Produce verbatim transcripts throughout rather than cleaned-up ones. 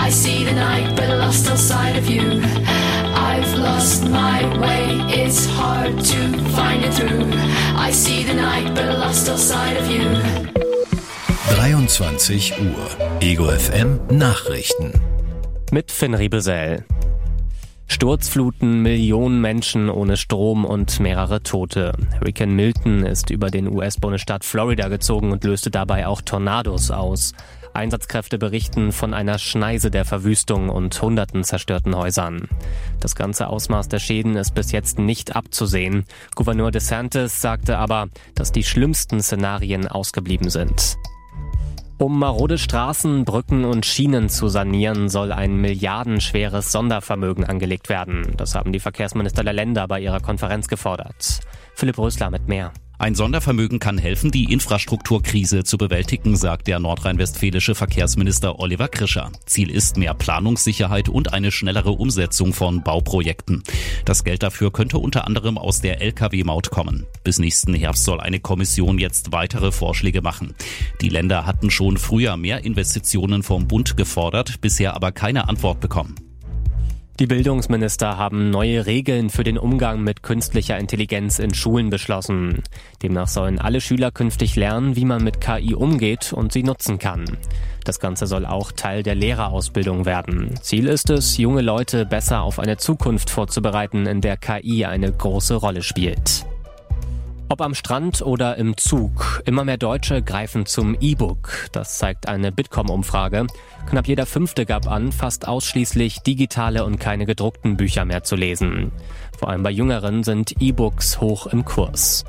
I see the night but lost outside of you. I've lost my way, it's hard to find it through. I see the night but lost outside of you. dreiundzwanzig Uhr. Ego F M Nachrichten. Mit Finn Riebesell. Sturzfluten, Millionen Menschen ohne Strom und mehrere Tote. Hurricane Milton ist über den U S-Bundesstaat Florida gezogen und löste dabei auch Tornados aus. Einsatzkräfte berichten von einer Schneise der Verwüstung und hunderten zerstörten Häusern. Das ganze Ausmaß der Schäden ist bis jetzt nicht abzusehen. Gouverneur DeSantis sagte aber, dass die schlimmsten Szenarien ausgeblieben sind. Um marode Straßen, Brücken und Schienen zu sanieren, soll ein milliardenschweres Sondervermögen angelegt werden. Das haben die Verkehrsminister der Länder bei ihrer Konferenz gefordert. Philipp Rösler mit mehr. Ein Sondervermögen kann helfen, die Infrastrukturkrise zu bewältigen, sagt der nordrhein-westfälische Verkehrsminister Oliver Krischer. Ziel ist mehr Planungssicherheit und eine schnellere Umsetzung von Bauprojekten. Das Geld dafür könnte unter anderem aus der L K W-Maut kommen. Bis nächsten Herbst soll eine Kommission jetzt weitere Vorschläge machen. Die Länder hatten schon früher mehr Investitionen vom Bund gefordert, bisher aber keine Antwort bekommen. Die Bildungsminister haben neue Regeln für den Umgang mit künstlicher Intelligenz in Schulen beschlossen. Demnach sollen alle Schüler künftig lernen, wie man mit K I umgeht und sie nutzen kann. Das Ganze soll auch Teil der Lehrerausbildung werden. Ziel ist es, junge Leute besser auf eine Zukunft vorzubereiten, in der K I eine große Rolle spielt. Ob am Strand oder im Zug, immer mehr Deutsche greifen zum E-Book. Das zeigt eine Bitkom-Umfrage. Knapp jeder Fünfte gab an, fast ausschließlich digitale und keine gedruckten Bücher mehr zu lesen. Vor allem bei Jüngeren sind E-Books hoch im Kurs.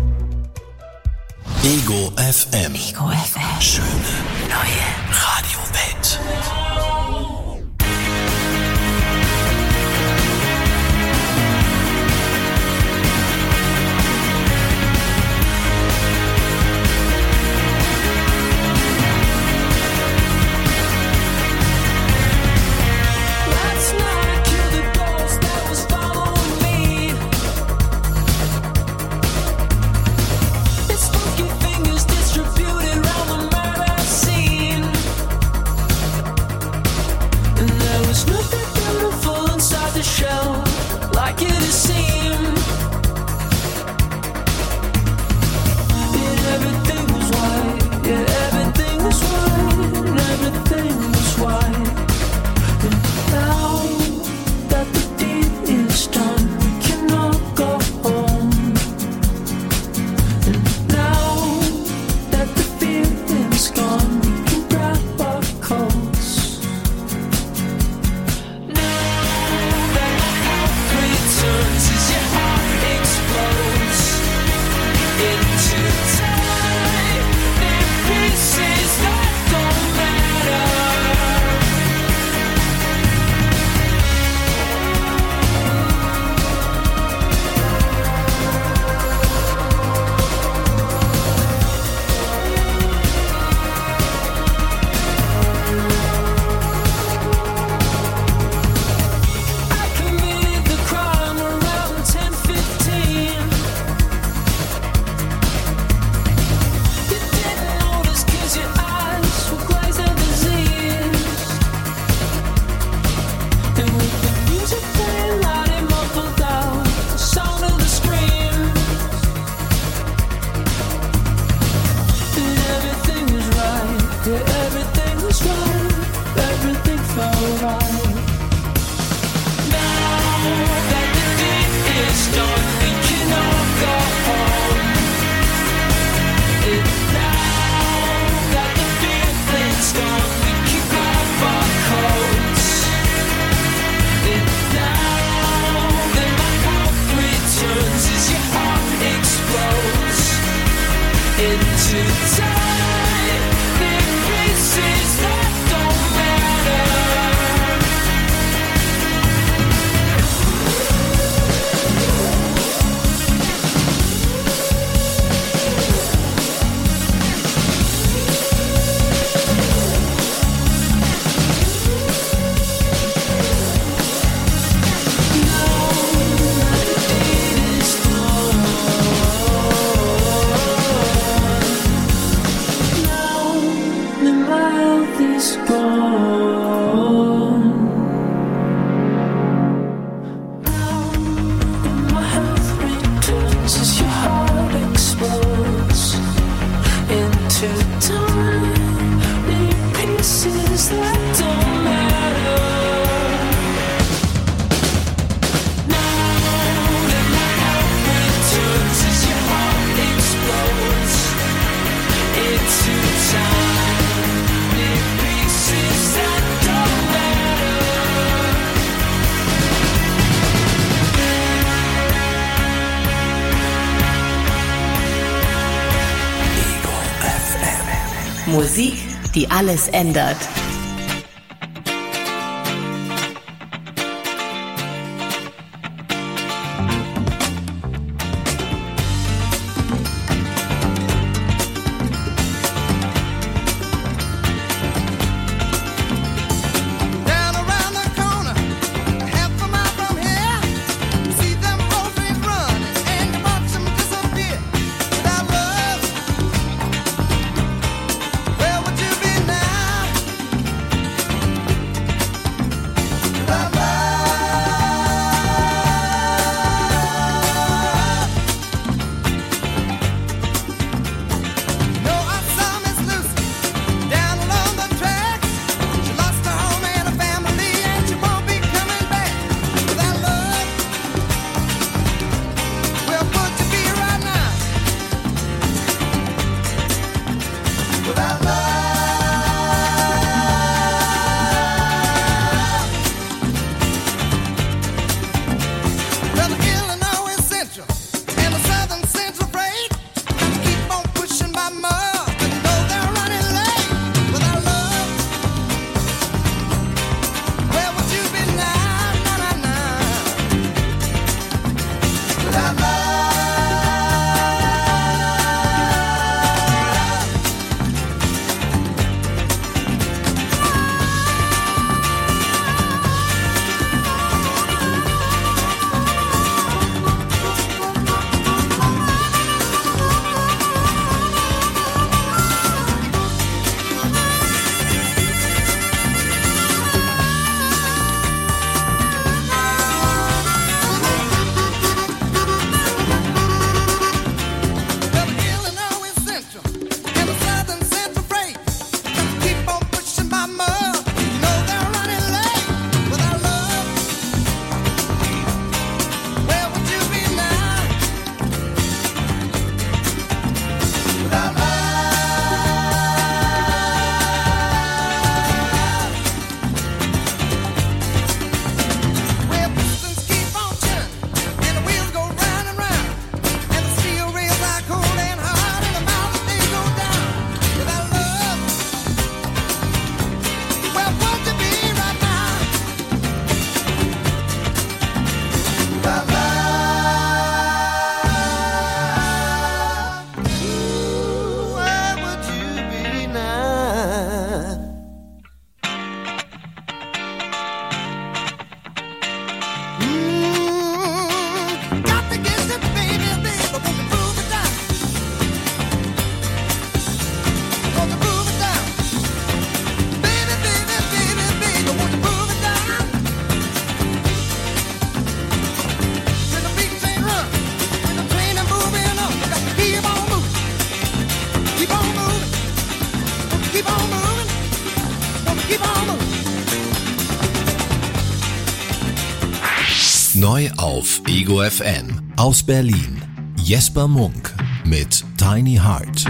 Ego F M. Ego F M. Schöne neue Radiowelt. Musik, die alles ändert. Neu auf Ego F M aus Berlin. Jesper Munk mit Tiny Heart.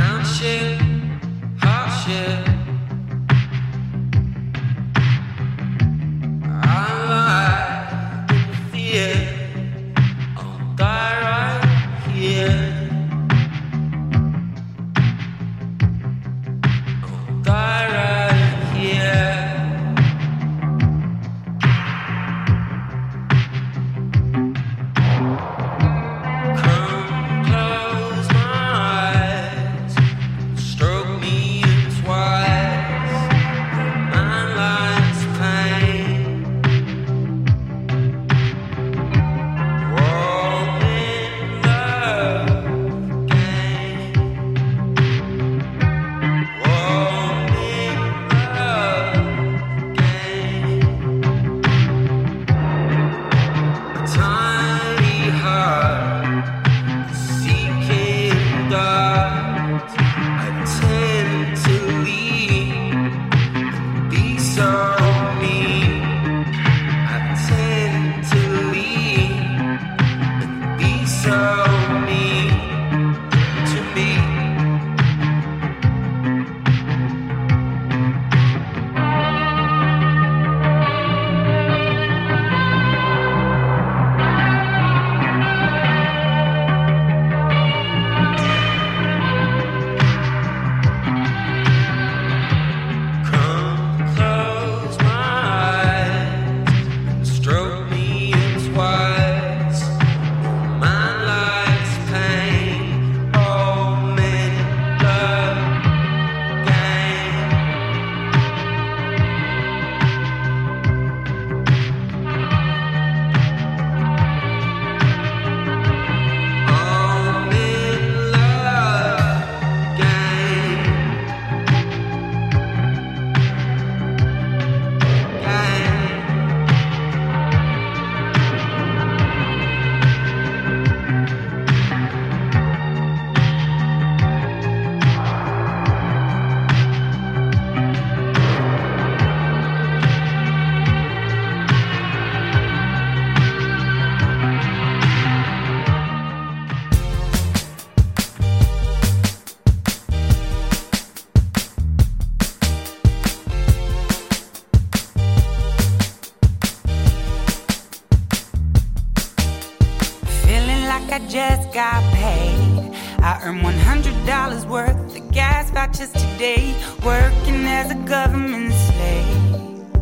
like I just got paid. I earned one hundred dollars worth of gas vouchers today, working as a government slave.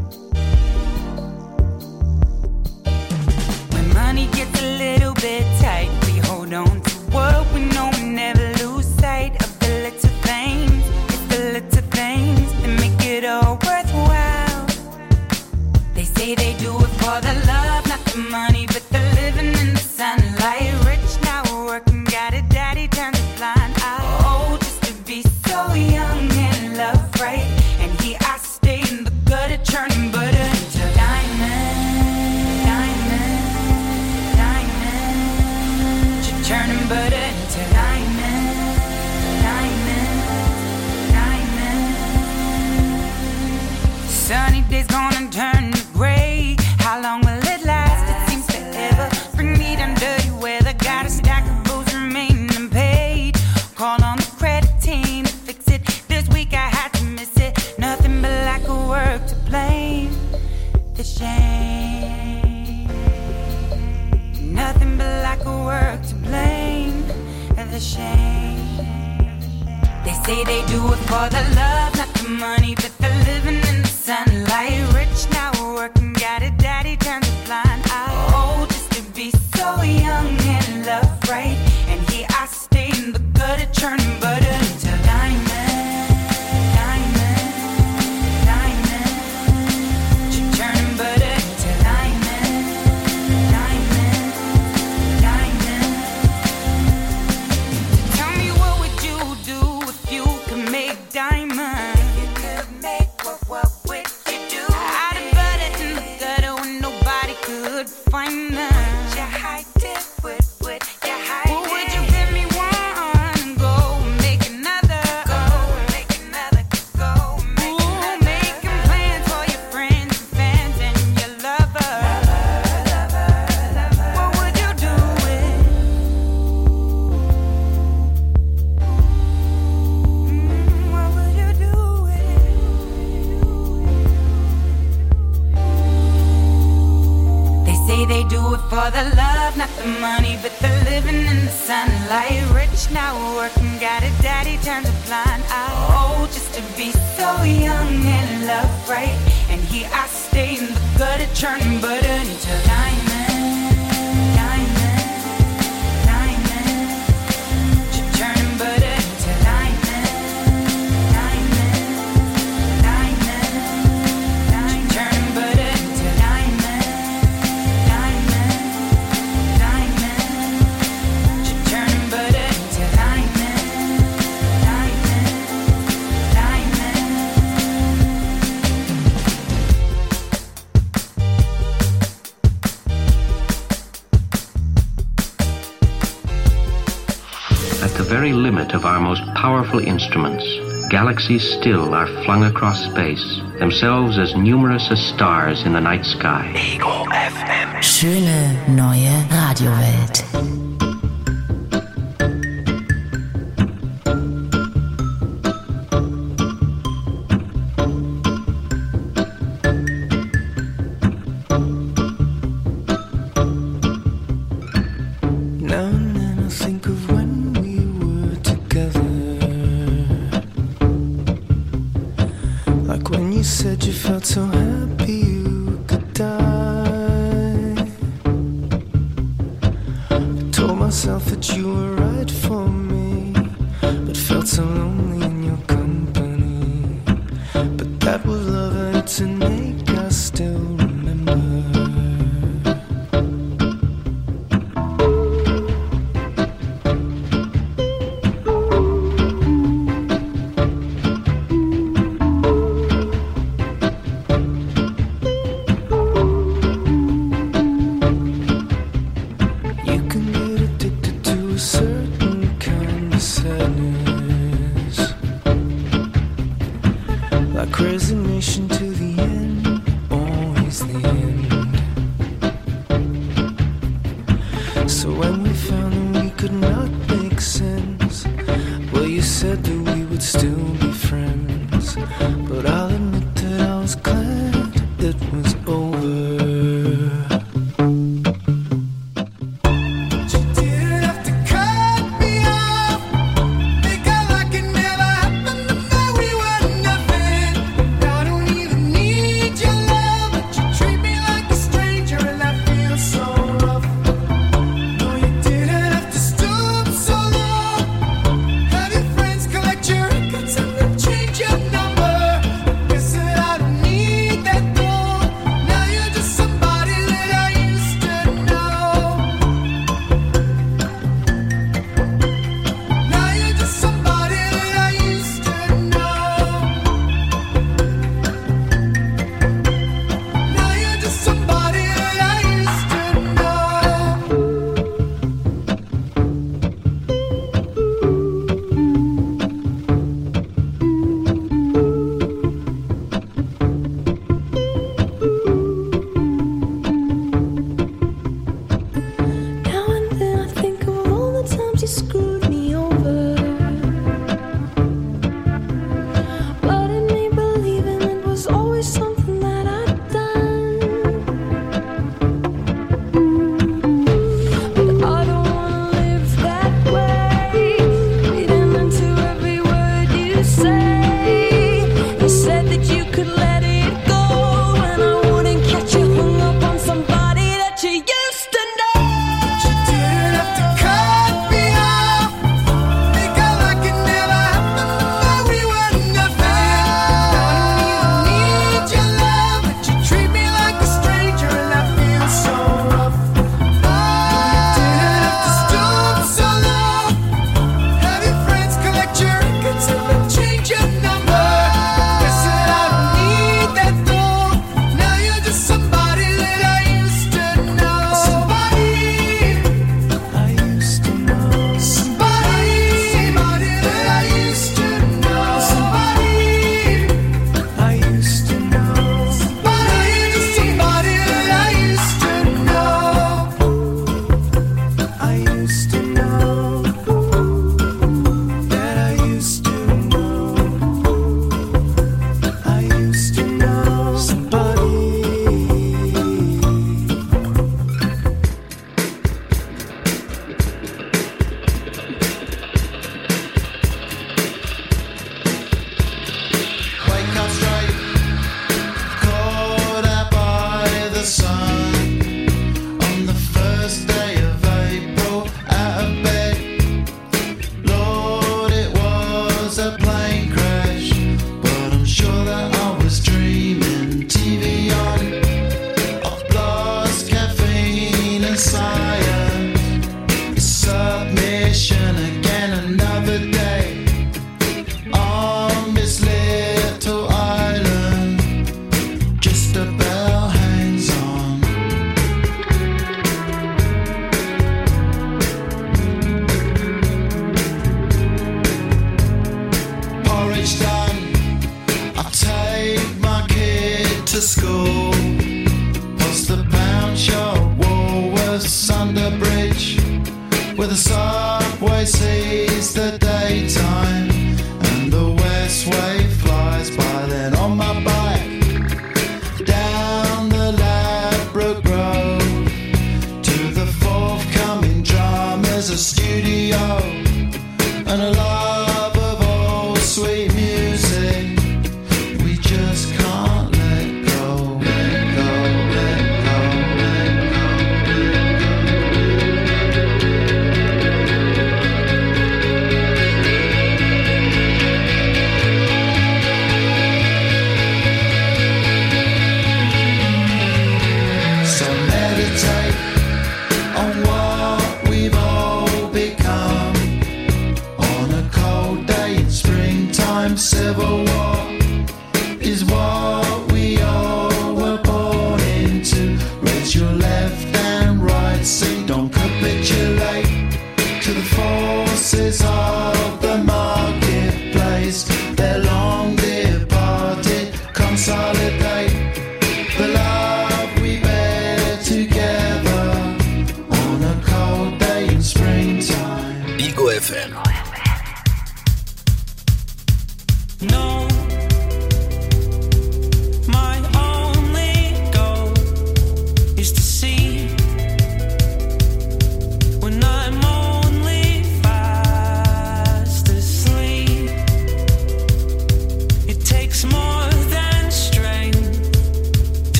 When money gets a little bit tight, we hold on to what we know and never lose sight of the little things. It's the little things that make it all worthwhile. They say they do it for the love, not the money, but the living in the sunlight. Rich now, working, got a daddy, turns a blind eye. Oh, just to be so young and love right. And here I stay in the gutter, churning butter into diamond, diamond, diamond. Churning butter into diamond, diamond, diamond. Sunny days gonna turn to gray. How long will it last? It seems forever. Bring me down dirty weather. Got a stack of bills remaining unpaid. Call on the credit team to fix it. This week I had to miss it. Nothing but lack of work to blame. The shame. Nothing but lack of work to blame. The shame. They say they do it for the love, not the money, but the living in the sunlight. Rich now, working, got a daddy, turns a blind eye. Oh, just to be so young and love right. And here I stay in the gutter, churning butter into diamond, diamond, diamond. Churning butter into diamond, diamond, diamond. Tell me, what would you do if you could make diamonds? If you could make what, what would you do? Out of butter in the gutter when nobody could find them. Would you hide it? Would, would you hide it? Or would you give me one and go and make another? Go and make another. Go and make another. Ooh, making plans for your friends and fans and your lover. Lover, lover, lover. What would you do with? Mm, what would you do with? They say they do it for the love, not the money, but the living in the sunlight. Rich now, working, got a daddy, turns a blind eye. Oh, just to be so young and love right. And here I stay in the gutter, churning butter into diamond, diamond, diamond. Churning butter into diamond, diamond, diamond, diamond. Churning butter into diamond, diamond, diamond. Churning butter into diamond, diamond, diamond. At the very limit of our most powerful instruments, galaxies still are flung across space, themselves as numerous as stars in the night sky. Ego F M. Schöne neue Radiowelt. Now and then I think of when we were together. Like when you said you felt so happy you could die. I told myself that you were right for me, but felt so lonely in your company. But that was love and it's an ache I still remember. You can get addicted to a certain kind of sadness, like resignation to the end, always the end. So when we found that we could not make sense, well, you said that we would still be friends. But I'll admit that I was glad it was over. But you did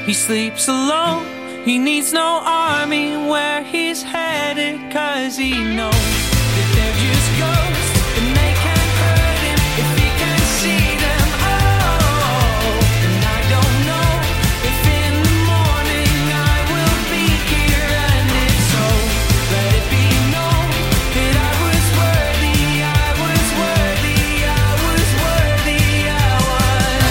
He sleeps alone. He needs no army where he's headed, 'cause he knows that they're just ghosts and they can't hurt him if he can see them. Oh, and I don't know if in the morning I will be here, and if so, let it be known that I was worthy, I was worthy, I was worthy, I was.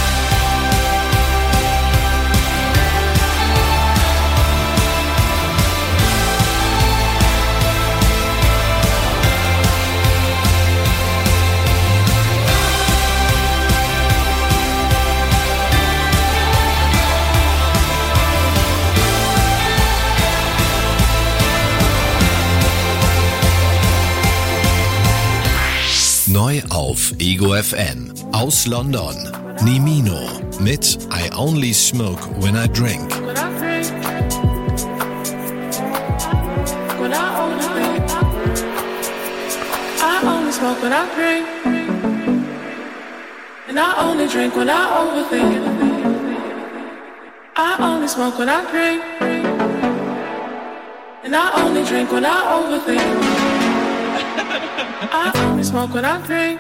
Neu auf Ego F M aus London. Nimino mit I Only Smoke When I Drink. When I drink, when I only drink, I only smoke when I drink, and I only drink when I overthink. I only smoke when I drink, and I only drink when I overthink. I only smoke when I drink,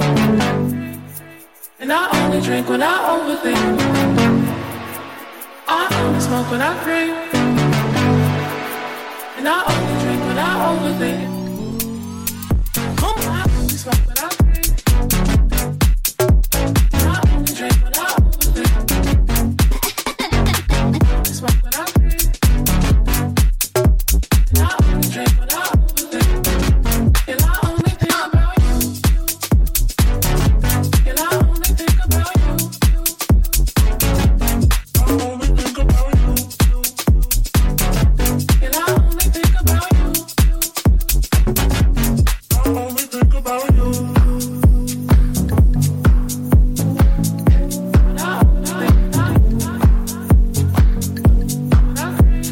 and I only drink when I overthink. I only smoke when I drink, and I only drink when I overthink. I only smoke when I drink, and I only drink when I overthink. I only smoke when I drink, and I only drink when I overthink. And I only think about you, and I only think about you, I only think about you, and I only think about you, I only think about you, and I only think about you, and I drink,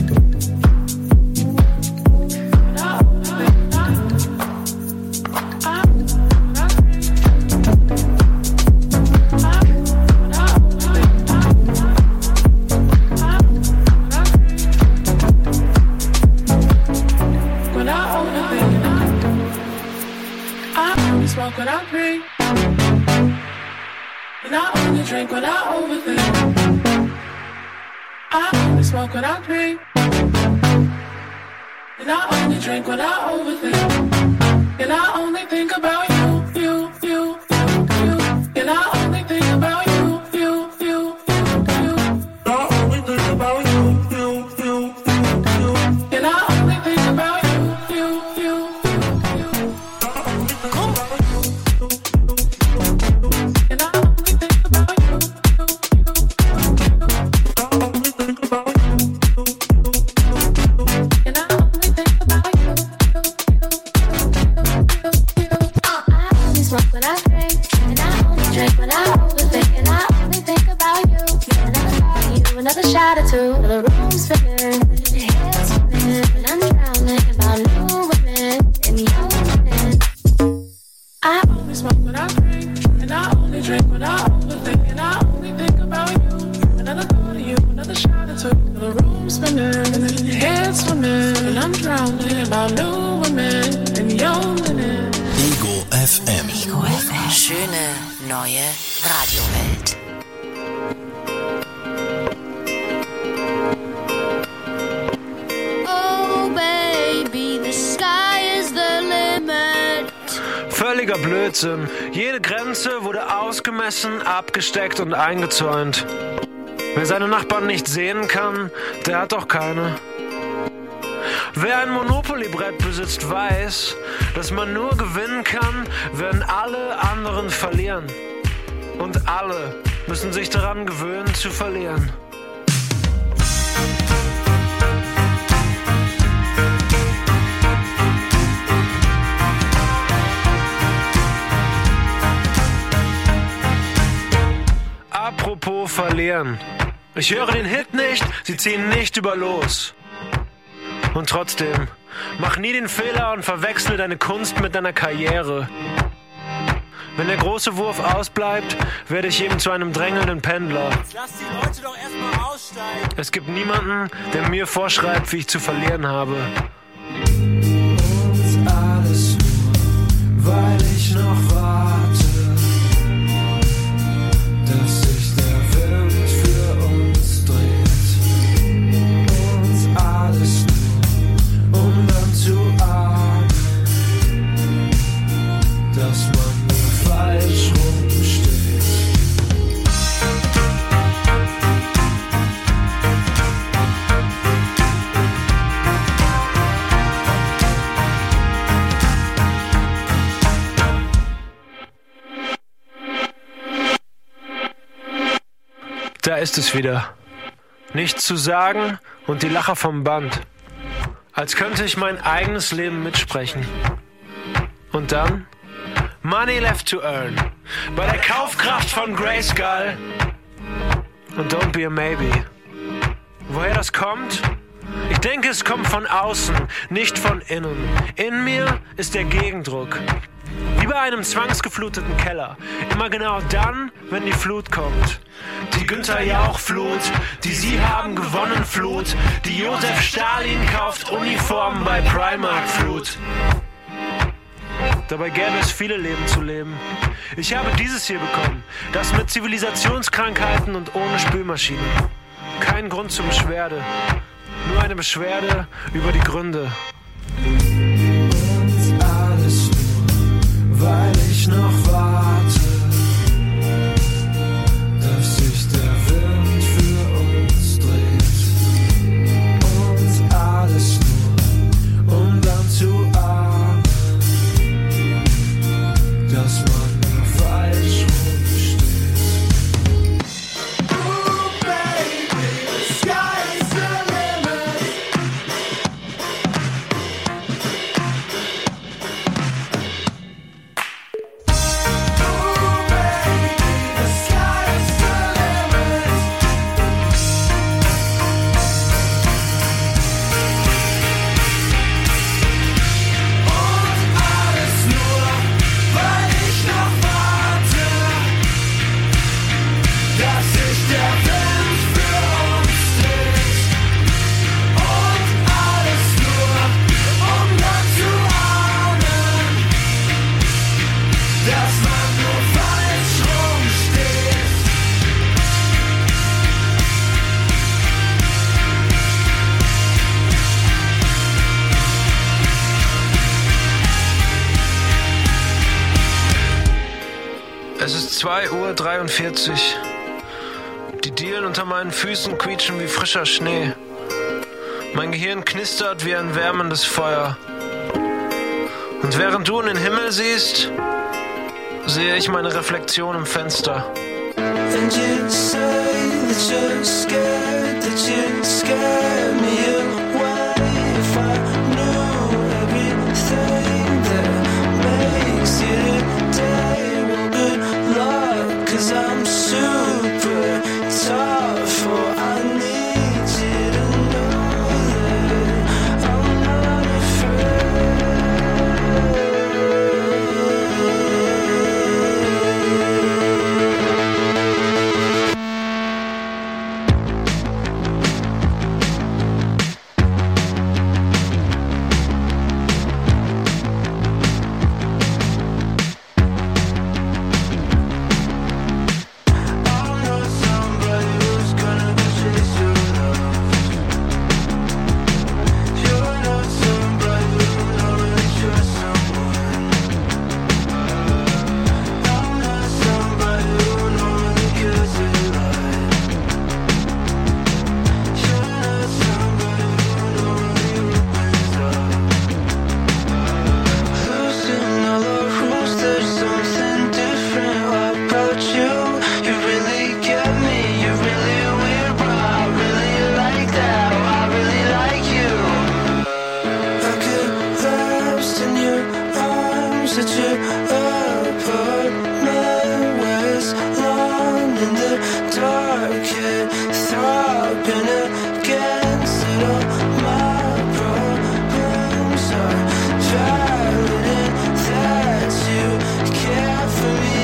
and I only think about you. When I overthink, I only smoke when I drink, and I only drink when I overthink. I only smoke when I drink, and I only drink when I overthink. And I only think about you, you, you, you, you. And I only think about you, you, you, you, you. I only think about you, you, you, you, you. And I only think about you, you, you, you, you. I only think about you, you, you, you. And I only think about you, you, you, you. I only think about you, you, you, you. And I only think about you, you, you, you. I only smoke when I drink, and I only drink when I overthink, and I only think about you. Another thought of you, another shot or two, the room's spinning, head's spinning, and I'm drowning about new women and young women. I only smoke when I drink, and I only drink when I overthink, and I only think about you. Another thought of you, another shot or two, the room's spinning, head's swimming, and I'm drowning about new women and young women. Ego F M. Ego F M. Schöne neue Radiowelt. Oh baby, the sky is the limit. Völliger Blödsinn. Jede Grenze wurde ausgemessen, abgesteckt und eingezäunt. Wer seine Nachbarn nicht sehen kann, der hat doch keine. Wer ein Monopoly-Brett besitzt, weiß, dass man nur gewinnen kann, wenn alle anderen verlieren. Und alle müssen sich daran gewöhnen, zu verlieren. Apropos verlieren. Ich höre den Hit nicht, sie ziehen nicht über los. Und trotzdem, mach nie den Fehler und verwechsle deine Kunst mit deiner Karriere. Wenn der große Wurf ausbleibt, werde ich eben zu einem drängelnden Pendler. Lass die Leute doch erstmal aussteigen. Es gibt niemanden, der mir vorschreibt, wie ich zu verlieren habe. Und alles nur, weil ich noch warte, dass sich der Wind für uns dreht. Und alles nur, um dann zu ahnen, dass man nur falsch rumsteht. Da ist es wieder. Nichts zu sagen und die Lacher vom Band. Als könnte ich mein eigenes Leben mitsprechen. Und dann? Money left to earn. Bei der Kaufkraft von Grayskull. Und don't be a maybe. Woher das kommt? Ich denke, es kommt von außen, nicht von innen. In mir ist der Gegendruck. Wie bei einem zwangsgefluteten Keller. Immer genau dann, wenn die Flut kommt. Die Günther Jauch-Flut, die Sie haben gewonnen Flut. Die Josef Stalin kauft Uniformen bei Primark-Flut. Dabei gäbe es viele Leben zu leben. Ich habe dieses hier bekommen. Das mit Zivilisationskrankheiten und ohne Spülmaschine. Kein Grund zur Beschwerde. Nur eine Beschwerde über die Gründe. Und alles nur, weil ich noch warte, dass sich der Wind für uns dreht. Und alles nur, um dann zu ahnen, dass man nur falsch rumsteht. Ooh, baby, the sky is the limit. Ooh, baby, the sky is the limit. Und alles nur, weil ich noch warte, dass sich der Wind für uns dreht. Und alles nur, um dann zu ahnen, dass man nur falsch rumsteht. Es ist zwei Uhr dreiundvierzig. Die Dielen unter meinen Füßen quietschen wie frischer Schnee. Mein Gehirn knistert wie ein wärmendes Feuer. Und während du in den Himmel siehst, sehe ich meine Reflexion im Fenster. And you say that you're scared, that you'd scare me away if I knew everything that makes you today. Well, good luck, 'cause I'm super tough. Oh, I need you to know that I'm not for me.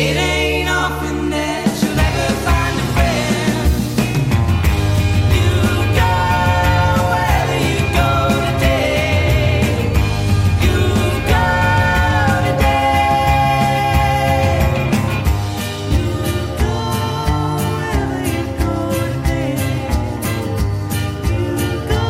It ain't often that you'll ever find a friend. You go wherever you go today. You go today. You go wherever you go today. You go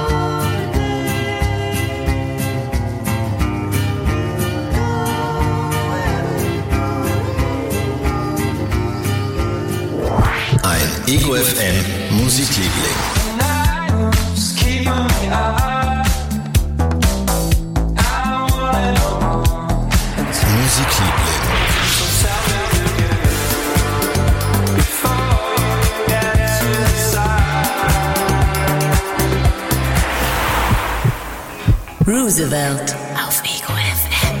Ein Ego F M Musikliebling. Musikliebling. Roosevelt auf Ego F M.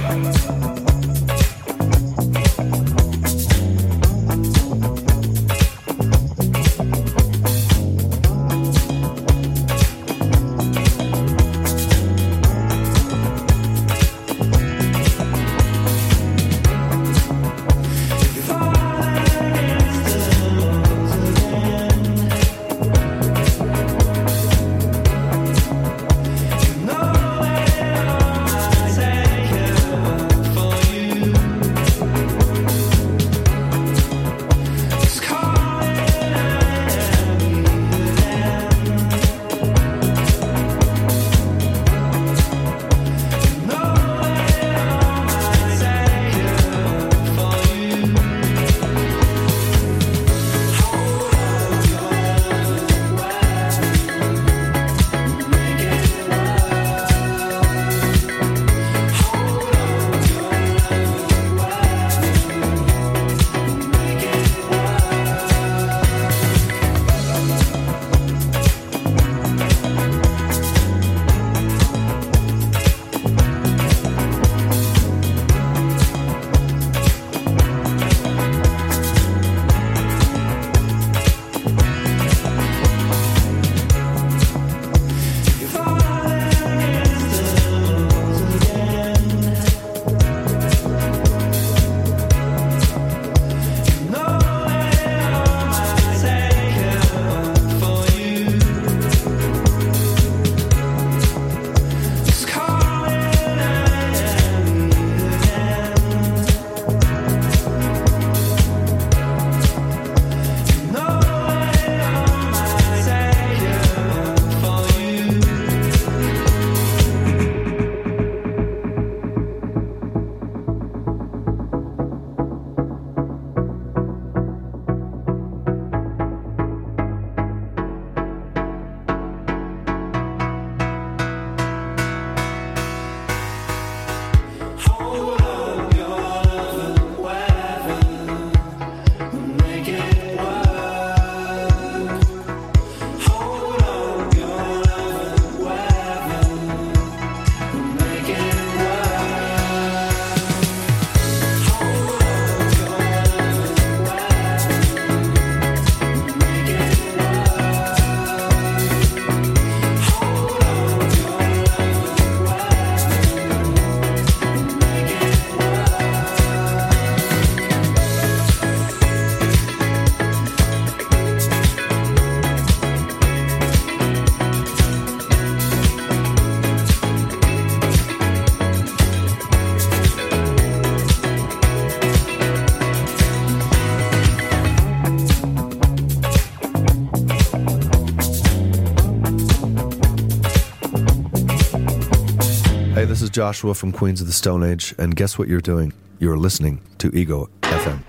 Hey, this is Joshua from Queens of the Stone Age, and guess what you're doing? You're listening to Ego F M.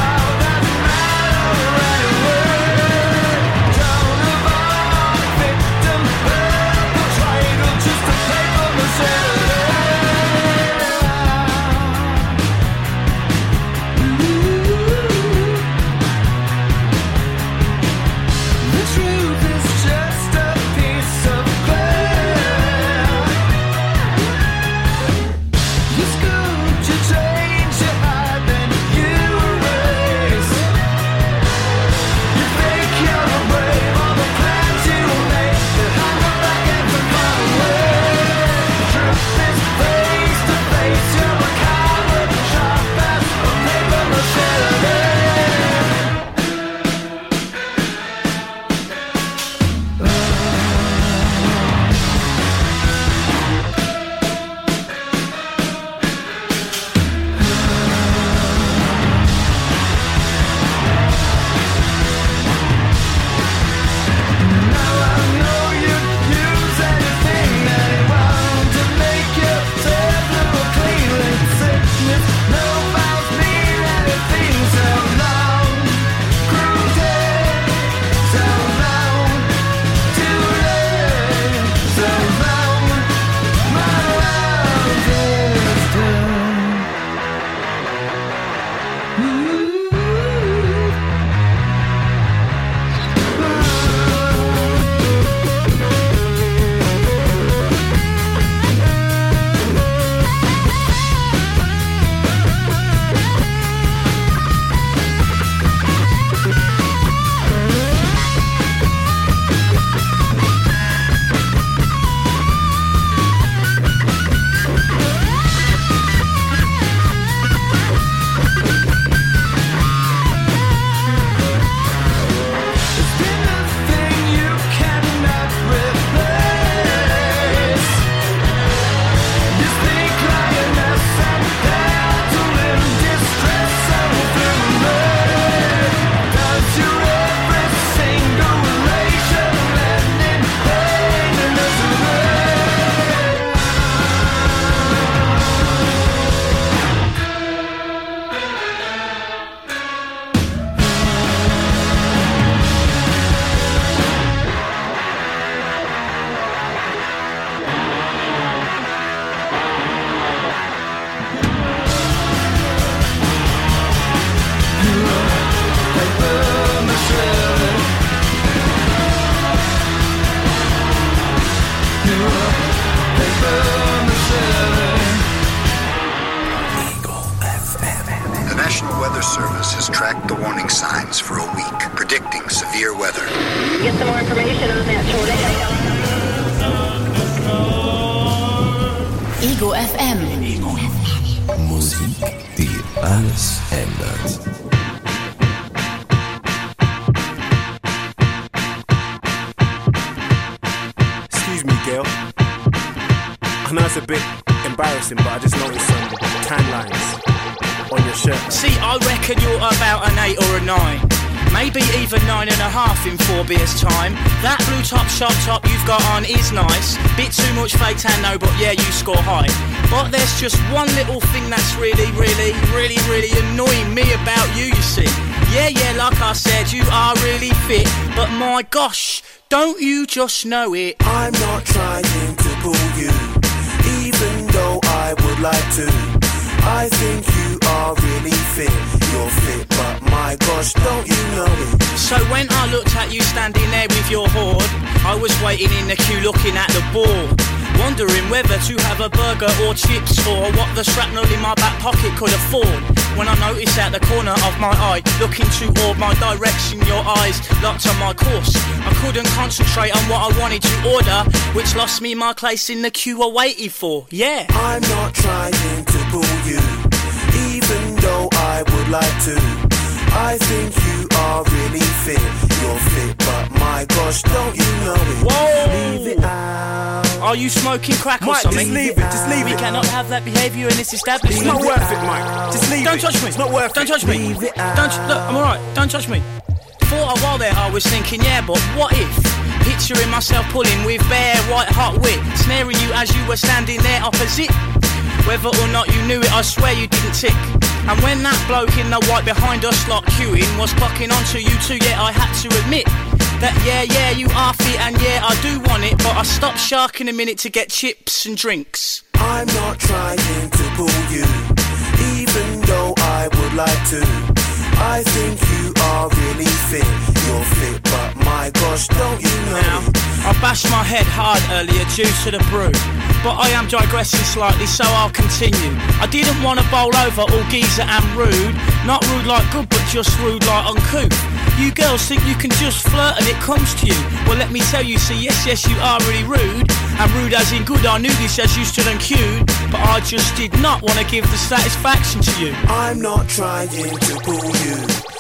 Don't avoid Service has tracked the warning signs for a week, predicting severe weather. Get some more information on that tornado. Ego F M. Musik, die alles ändert. Excuse me, girl. I know it's a bit embarrassing, but I just noticed some tan lines on your shirt. See, I reckon you're about an eight or a nine. Maybe even nine and a half in four beers time. That blue top short top you've got on is nice. Bit too much fake tan though, but yeah, you score high. But there's just one little thing that's really, really, really, really annoying me about you, you see. Yeah, yeah, like I said, you are really fit. But my gosh, don't you just know it? I'm not trying to pull you, even though I would like to. I think you are really fit, you're fit, but my gosh, don't you know it? So when I looked at you standing there with your hoard, I was waiting in the queue looking at the board, wondering whether to have a burger or chips, or what the shrapnel in my back pocket could afford. When I noticed at the corner of my eye, looking toward my direction, your eyes locked on my course. I couldn't concentrate on what I wanted to order, which lost me my place in the queue I waited for, yeah. I'm not trying to pull you, even though I would like to. I think you are really fit, you're fit, but my gosh, don't you know it? Whoa! Leave it out. Are you smoking crack or Mike, something? just leave it, just leave we it. We cannot have that behaviour in this establishment. It's not worth it, Mike. Just leave Don't it. touch me. It's not worth Don't it. touch me. Leave it Don't t- look, I'm alright. Don't touch me. For a while there, I was thinking, yeah, but what if? Picturing myself pulling with bare white hot wit, snaring you as you were standing there opposite. Whether or not you knew it, I swear you didn't tick. And when that bloke in the white behind us lot queuing was clocking onto you too, yeah, I had to admit that yeah, yeah, you are fit and yeah, I do want it, but I stopped sharking a minute to get chips and drinks. I'm not trying to pull you, even though I would like to. I think you are really fit, you're fit, but my gosh, don't you know Now, it? I bashed my head hard earlier due to the brew, but I am digressing slightly, so I'll continue. I didn't want to bowl over all geezer and rude, not rude like good, but just rude like uncouth. You girls think you can just flirt and it comes to you. Well, let me tell you, see, yes, yes, you are really rude, and rude as in good. I knew this as you stood and queued, but I just did not want to give the satisfaction to you. I'm not trying to pull you,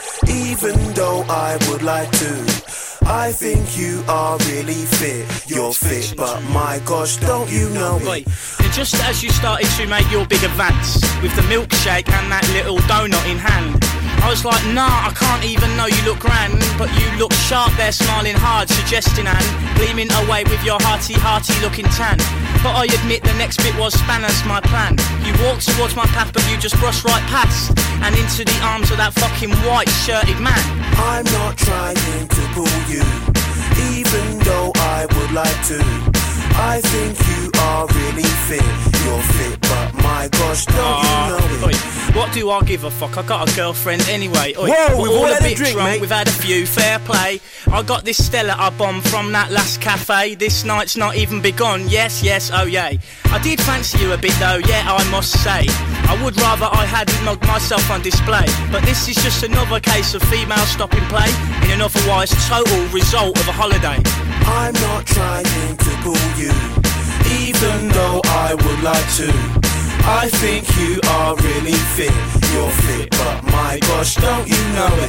even though I would like to. I think you are really fit, you're fit, but my gosh, don't you know it? And just as you started to make your big advance, with the milkshake and that little donut in hand, I was like, nah, I can't even know you look grand, but you look sharp there, smiling hard, suggesting and gleaming away with your hearty, hearty looking tan. But I admit the next bit was spanners my plan. You walked towards my path, but you just brushed right past and into the arms of that fucking white shirted man. I'm not trying to pull you, even though I would like to. I think you are really fit, you're fit, but my gosh, don't uh, you know it? Oi, what do I give a fuck? I got a girlfriend anyway. Oi, Whoa, we're we've all all a had a bit drink, drunk, mate. we've had a few, fair play. I got this Stella I bombed from that last cafe. This night's not even begun, yes, yes, oh yay. I did fancy you a bit though, yeah, I must say. I would rather I hadn't mugged myself on display, but this is just another case of female stopping play in an otherwise total result of a holiday. I'm not trying to pull you, even though I would like to. I think you are really fit, you're fit, but my gosh, don't you know it?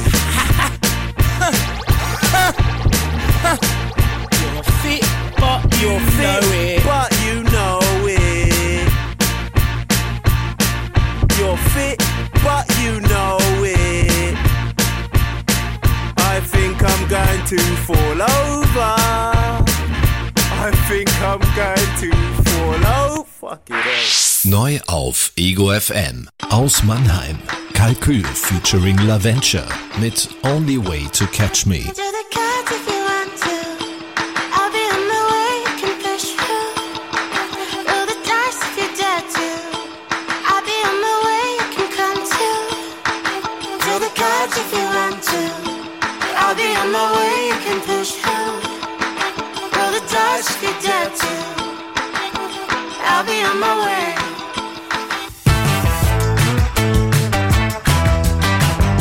You're fit, but you You're know fit, it. but you know it. You're fit, but you know it. I think I'm going to fall over. I think I'm going to fall over. Fuck it up. Neu auf Ego F M. Aus Mannheim. Kalkül featuring LaVenture mit Only Way to Catch Me. I'll be on my way.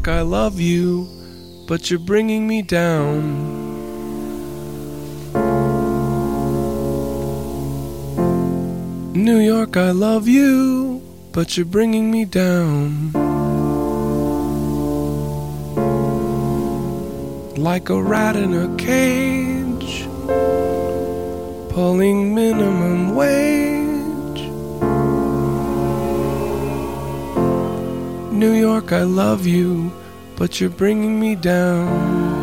York, I love you, but you're bringing me down. New York, I love you, but you're bringing me down. Like a rat in a cage, pulling minimum wage. New York, I love you, but you're bringing me down.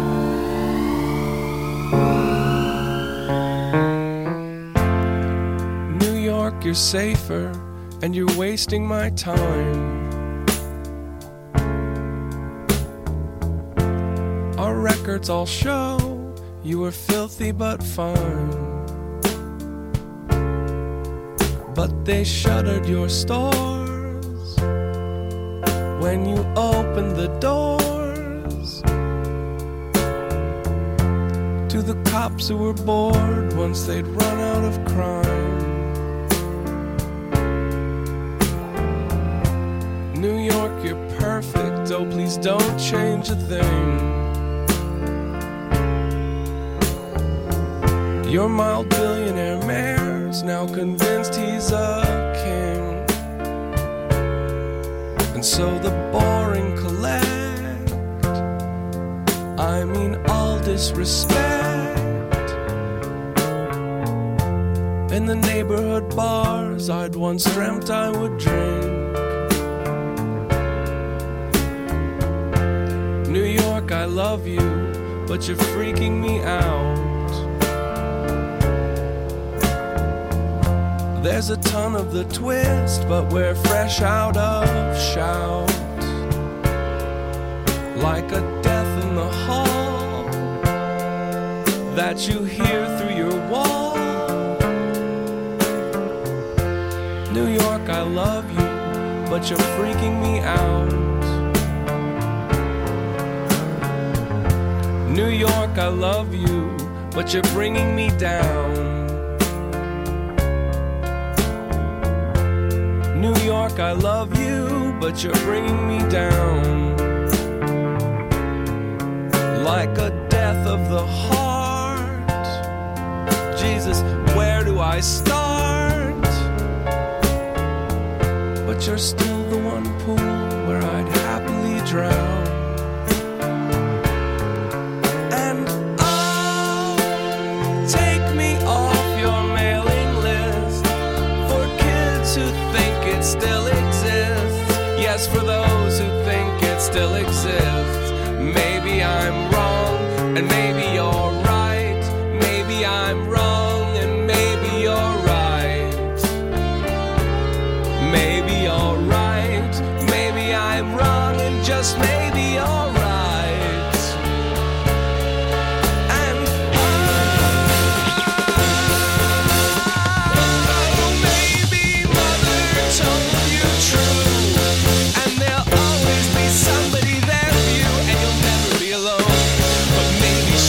New York, you're safer, and you're wasting my time. Our records all show you were filthy but fine. But they shuttered your stores when you opened the doors to the cops who were bored once they'd run out of crime. New York, you're perfect, oh please don't change a thing. Your mild billionaire mayor's now convinced he's a king. And so the boring collect, I mean all disrespect. In the neighborhood bars I'd once dreamt I would drink. New York, I love you, but you're freaking me out. There's a ton of the twist, but we're fresh out of shout. Like a death in the hall that you hear through your wall. New York, I love you, but you're freaking me out. New York, I love you, but you're bringing me down. New York, I love you, but you're bringing me down. Like a death of the heart. Jesus, where do I start? But you're still the one pool where I'd happily drown. And oh, take me off your mailing list for kids who think it still exists. Yes, for those who think it still exists. Maybe I'm wrong, and maybe you're right. Maybe I'm wrong, and maybe you're right. Maybe you're right. Maybe I'm wrong, and just maybe you're right. Somebody there for you, and you'll never be alone. But maybe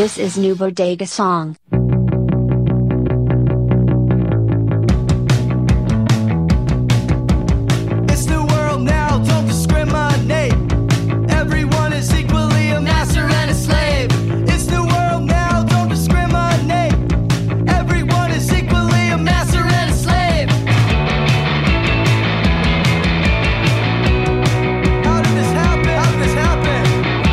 This is New Bodega Song. It's the world now, don't discriminate. Everyone is equally a master and a slave. It's the world now, don't discriminate. Everyone is equally a master and a slave. How did this happen? How did this happen?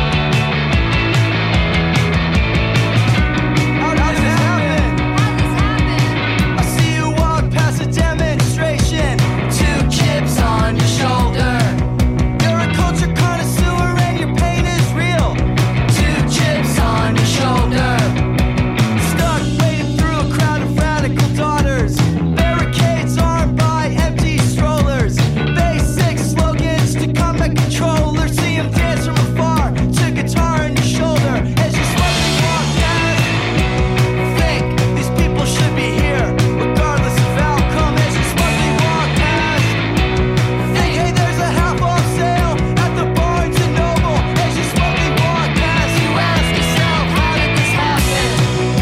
How did this happen? How did this happen? I see you walk past a demonstration. Two chips on your shoulder. You're a culture connoisseur and your pain is real. Two chips on your shoulder. Stuck wading through a crowd of radical daughters. Barricades armed by empty strollers. Basic slogans to combat controllers. See 'em dance from afar to guitar on your shoulder. As you slowly walk past, think these people should be here, regardless of outcome. As you slowly walk past, think, hey, there's a half off sale at the Barnes and Noble. As you slowly walk past, you ask yourself, how did this happen?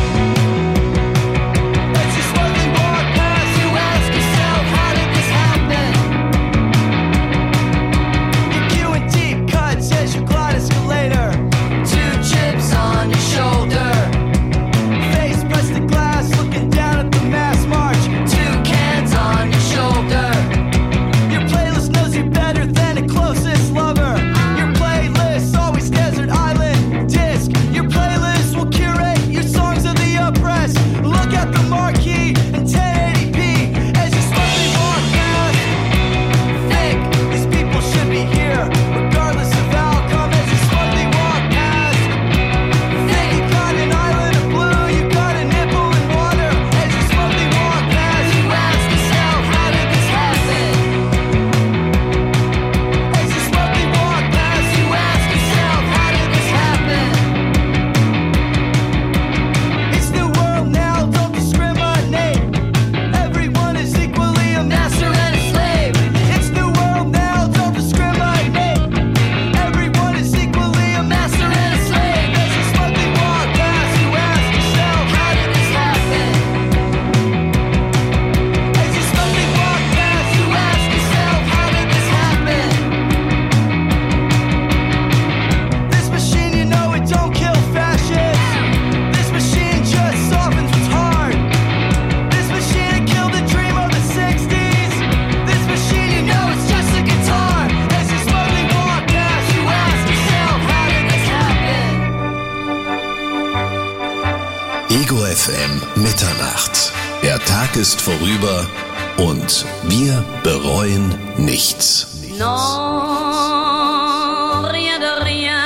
As you slowly walk past, you ask yourself, how did this happen? You're queuing deep cuts as you glide escalator. Two chips on your shoulder. Face pressed to glass, looking down at the mass march. Two cans on your shoulder. Your playlist knows you better than a closest lover. Your playlist always desert island disc. Your playlist will curate your songs of the oppressed. Look at the marquee in ten eighty p. As you slowly walk past, think these people should be here, regardless of outcome. As you slowly walk past, think you got an island of blue, you got a nipple in water. As you slowly walk past, you ask yourself, how did this happen? As you slowly walk past, you ask yourself, how did this happen? It's the world now, don't discriminate. Everyone is equally a master and a slave. It's the world now, don't discriminate. Everyone is equally a master and a slave. As you slowly walk past, you ask yourself, how did this happen? As you slowly walk past, you ask yourself, how did this happen? This machine, you know it don't kill fascists. This machine just softens what's hard. This machine, it killed the dream of the sixties. This machine, you know it's just a guitar. As you slowly walk past, you ask yourself, how did this happen? Ego F M Mitternacht. Der Tag ist vorüber und wir bereuen nichts. Non, rien de rien.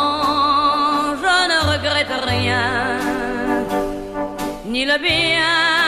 Non, je ne regrette rien. Ni le bien,